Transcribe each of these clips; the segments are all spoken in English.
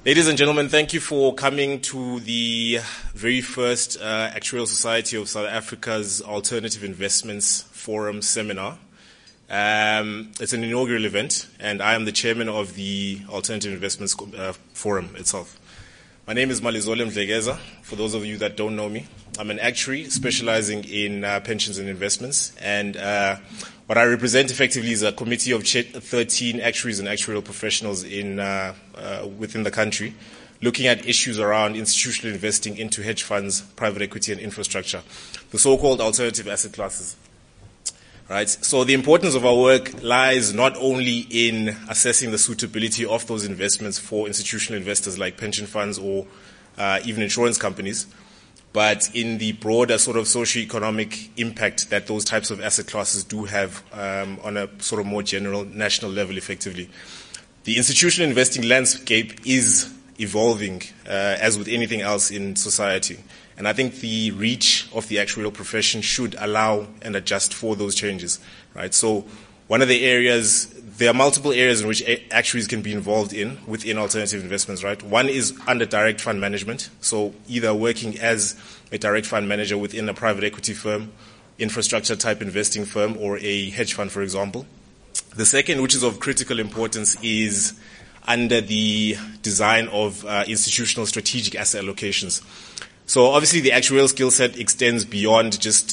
Ladies and gentlemen, thank you for coming to the very first Actuarial Society of South Africa's Alternative Investments Forum seminar. It's an inaugural event, and I am the chairman of the Alternative Investments Forum itself. My name is Malizole Mdlegeza. For those of you that don't know me, I'm an actuary specializing in pensions and investments, and what I represent effectively is a committee of 13 actuaries and actuarial professionals within the country, looking at issues around institutional investing into hedge funds, private equity, and infrastructure, the so-called alternative asset classes. Right. So the importance of our work lies not only in assessing the suitability of those investments for institutional investors like pension funds or even insurance companies, but in the broader sort of socio-economic impact that those types of asset classes do have on a sort of more general national level effectively. The institutional investing landscape is evolving as with anything else in society. And I think the reach of the actuarial profession should allow and adjust for those changes, right? So one of the areas, there are multiple areas in which actuaries can be involved in within alternative investments, right? One is under direct fund management. So either working as a direct fund manager within a private equity firm, infrastructure type investing firm, or a hedge fund, for example. The second, which is of critical importance, is under the design of institutional strategic asset allocations. So obviously the actuarial skill set extends beyond just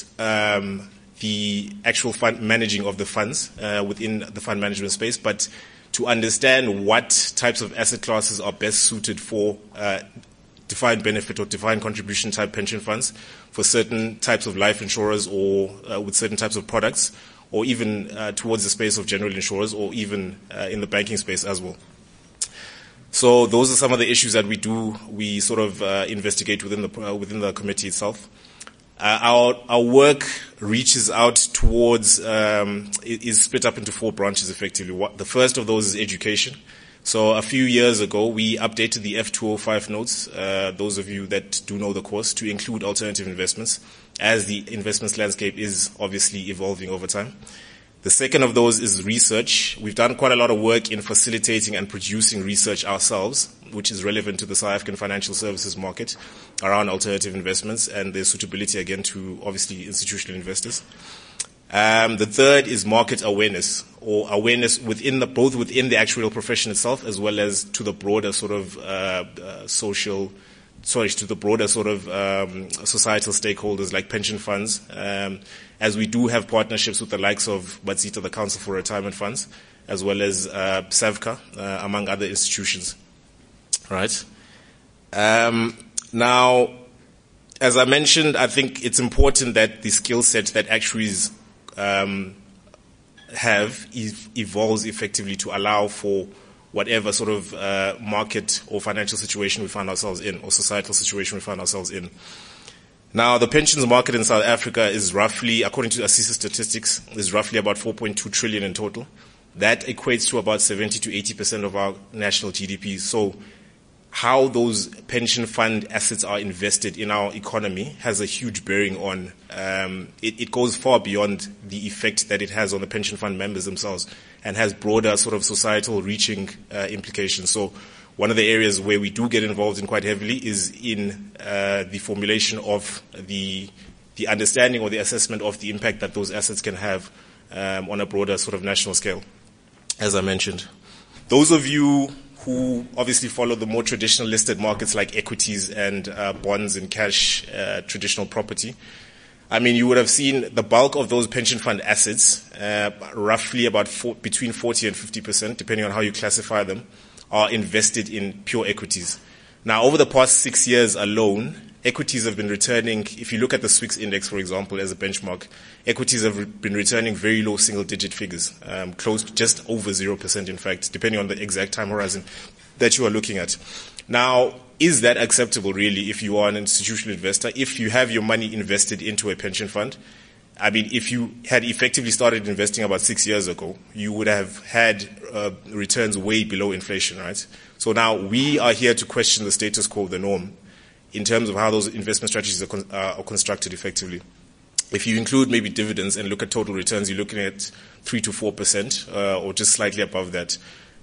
the actual fund managing of the funds within the fund management space, but to understand what types of asset classes are best suited for defined benefit or defined contribution type pension funds, for certain types of life insurers or with certain types of products, or even towards the space of general insurers, or even in the banking space as well. So those are some of the issues that we sort of investigate within the committee itself. Our work reaches out towards, is split up into 4 branches effectively. The first of those is education. So a few years ago, we updated the F205 notes, those of you that do know the course, to include alternative investments, as the investments landscape is obviously evolving over time. The second of those is research. We've done quite a lot of work in facilitating and producing research ourselves, which is relevant to the South African financial services market around alternative investments and their suitability, again, to obviously institutional investors. The third is market awareness, or awareness both within the actuarial profession itself, as well as to the broader sort of societal stakeholders like pension funds, as we do have partnerships with the likes of Batsita, the Council for Retirement Funds, as well as SAVCA, among other institutions. Right. Now, as I mentioned, I think it's important that the skill set that actuaries have evolves effectively to allow for whatever sort of market or financial situation we find ourselves in, or societal situation we find ourselves in. Now, the pensions market in South Africa is roughly, according to ASISA statistics, is roughly about 4.2 trillion in total. That equates to about 70 to 80% of our national GDP. So how those pension fund assets are invested in our economy has a huge bearing on, it goes far beyond the effect that it has on the pension fund members themselves, and has broader sort of societal reaching implications. So one of the areas where we do get involved in quite heavily is in the formulation of the understanding or the assessment of the impact that those assets can have on a broader sort of national scale, as I mentioned. Those of you who obviously follow the more traditional listed markets like equities and bonds and cash, traditional property, I mean, you would have seen the bulk of those pension fund assets, roughly about between 40 and 50%, depending on how you classify them, are invested in pure equities. Now, over the past 6 years alone, equities have been returning, if you look at the Swix index, for example, as a benchmark, equities have been returning very low single-digit figures, close to just over 0%, in fact, depending on the exact time horizon that you are looking at. Now, is that acceptable, really, if you are an institutional investor? If you have your money invested into a pension fund, I mean, if you had effectively started investing about 6 years ago, you would have had returns way below inflation, right? So now we are here to question the status quo, the norm, in terms of how those investment strategies are constructed effectively. If you include maybe dividends and look at total returns, you're looking at 3 to 4%, or just slightly above that.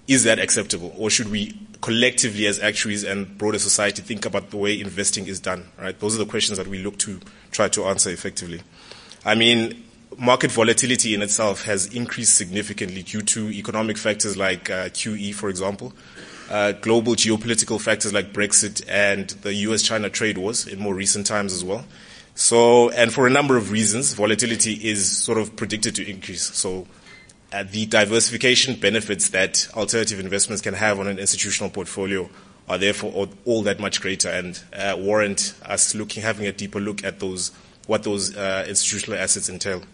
is that acceptable? Or should we collectively as actuaries and broader society think about the way investing is done, right? Those are the questions that we look to try to answer effectively. I mean, market volatility in itself has increased significantly due to economic factors like QE, for example, global geopolitical factors like Brexit and the US-China trade wars in more recent times as well. So, and for a number of reasons, volatility is sort of predicted to increase. So, the diversification benefits that alternative investments can have on an institutional portfolio are therefore all that much greater and warrant us having a deeper look at what those institutional assets entail.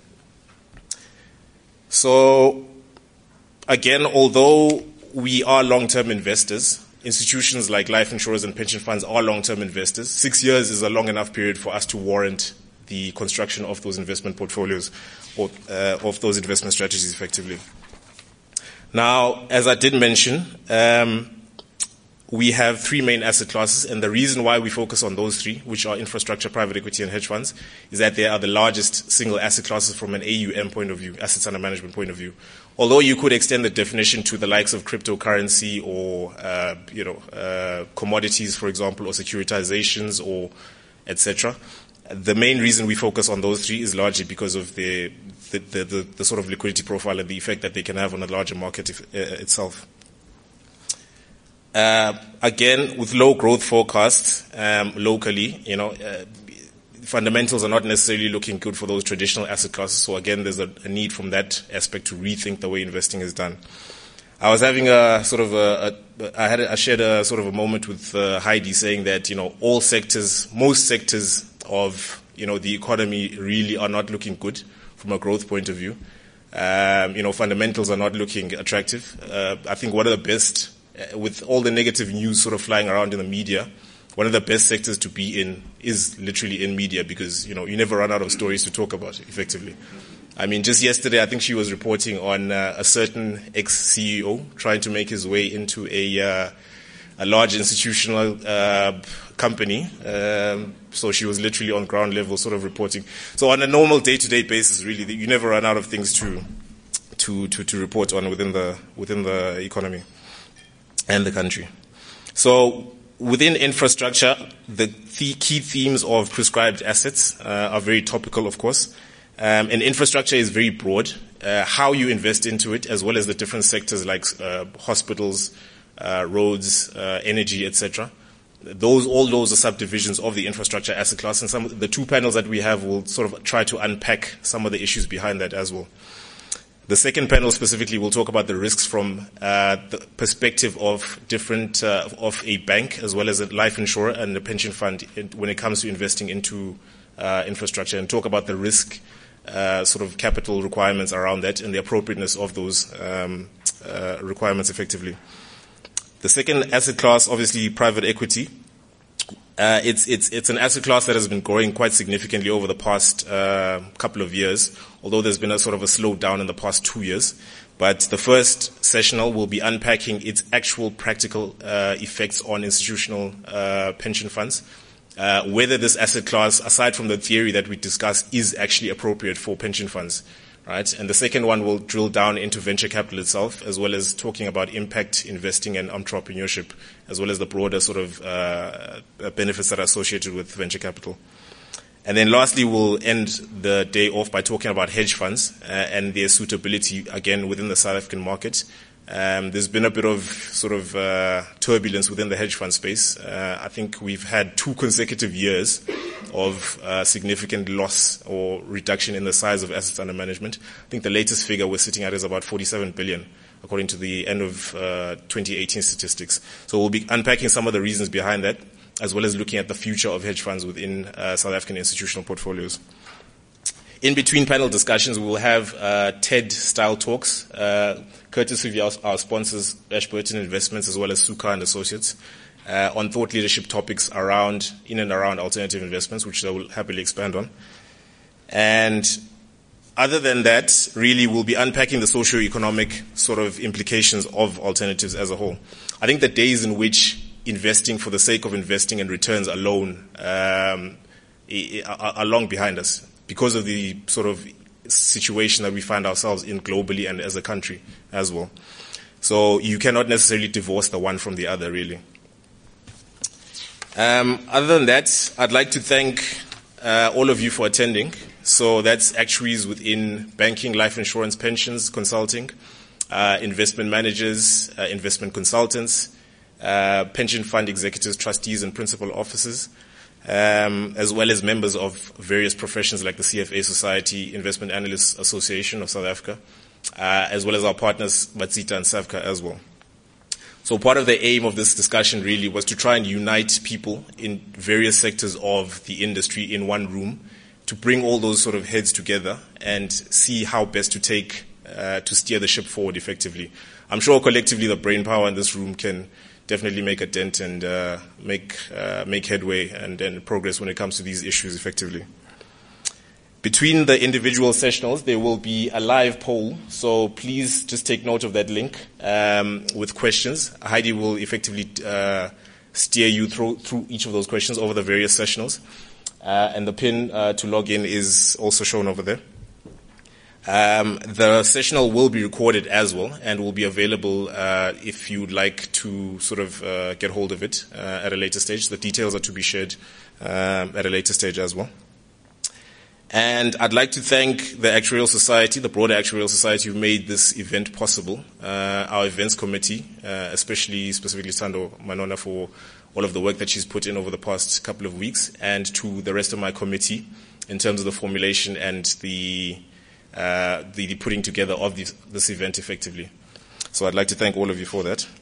So, again, although we are long-term investors, institutions like life insurers and pension funds are long-term investors. 6 years is a long enough period for us to warrant the construction of those investment portfolios or of those investment strategies effectively. Now, as I did mention, we have three main asset classes, and the reason why we focus on those three, which are infrastructure, private equity, and hedge funds, is that they are the largest single asset classes from an AUM point of view, assets under management point of view. Although you could extend the definition to the likes of cryptocurrency or, commodities, for example, or securitizations or etc. The main reason we focus on those three is largely because of the sort of liquidity profile and the effect that they can have on a larger market itself. Again, with low growth forecasts locally, fundamentals are not necessarily looking good for those traditional asset classes. So again, there's a need from that aspect to rethink the way investing is done. I was having I shared a sort of a moment with Heidi saying that, most sectors of, the economy really are not looking good from a growth point of view. Fundamentals are not looking attractive. I think one of the best, with all the negative news sort of flying around in the media, one of the best sectors to be in is literally in media because, you never run out of stories to talk about effectively. I mean, just yesterday, I think she was reporting on a certain ex-CEO trying to make his way into a large institutional company. So she was literally on ground level sort of reporting. So on a normal day-to-day basis, really, you never run out of things to report on within the economy and the country. So within infrastructure, the key themes of prescribed assets are very topical, of course. And infrastructure is very broad. How you invest into it, as well as the different sectors like hospitals, roads, energy, etc. All those are subdivisions of the infrastructure asset class. And the two panels that we have will sort of try to unpack some of the issues behind that as well. The second panel specifically will talk about the risks from the perspective of of a bank as well as a life insurer and a pension fund when it comes to investing into infrastructure, and talk about the risk sort of capital requirements around that and the appropriateness of those requirements effectively. The second asset class, obviously private equity. It's an asset class that has been growing quite significantly over the past couple of years, although there's been a sort of a slowdown in the past 2 years. But the first sessional will be unpacking its actual practical effects on institutional pension funds, whether this asset class, aside from the theory that we discussed, is actually appropriate for pension funds. Right? And the second one will drill down into venture capital itself, as well as talking about impact investing and entrepreneurship, as well as the broader sort of benefits that are associated with venture capital. And then lastly, we'll end the day off by talking about hedge funds and their suitability, again, within the South African market. There's been a bit of sort of turbulence within the hedge fund space. I think we've had 2 consecutive years of significant loss or reduction in the size of assets under management. I think the latest figure we're sitting at is about 47 billion, according to the end of 2018 statistics. So we'll be unpacking some of the reasons behind that, as well as looking at the future of hedge funds within South African institutional portfolios. In between panel discussions, we will have TED-style talks, courtesy of our sponsors, Ashburton Investments, as well as Suka and Associates, on thought leadership topics in and around alternative investments, which I will happily expand on. And other than that, really, we'll be unpacking the socio-economic sort of implications of alternatives as a whole. I think the days in which investing for the sake of investing and returns alone are long behind us, because of the sort of situation that we find ourselves in globally and as a country as well. So you cannot necessarily divorce the one from the other, really. Other than that, I'd like to thank all of you for attending. So that's actuaries within banking, life insurance, pensions, consulting, investment managers, investment consultants, pension fund executives, trustees, and principal officers, as well as members of various professions like the CFA Society, Investment Analysts Association of South Africa, as well as our partners, Batsita and Savka as well. So part of the aim of this discussion really was to try and unite people in various sectors of the industry in one room to bring all those sort of heads together and see how best to to steer the ship forward effectively. I'm sure collectively the brain power in this room can definitely make a dent and make headway and progress when it comes to these issues effectively. Between the individual sessionals, there will be a live poll, so please just take note of that link with questions. Heidi will effectively steer you through each of those questions over the various sessionals. And the pin to log in is also shown over there. The sessional will be recorded as well and will be available if you'd like to sort of get hold of it at a later stage. The details are to be shared at a later stage as well. And I'd like to thank the Actuarial Society, the broader Actuarial Society, who made this event possible. Our events committee, specifically Thando Manona for all of the work that she's put in over the past couple of weeks, and to the rest of my committee in terms of the formulation and the putting together of this event effectively. So I'd like to thank all of you for that.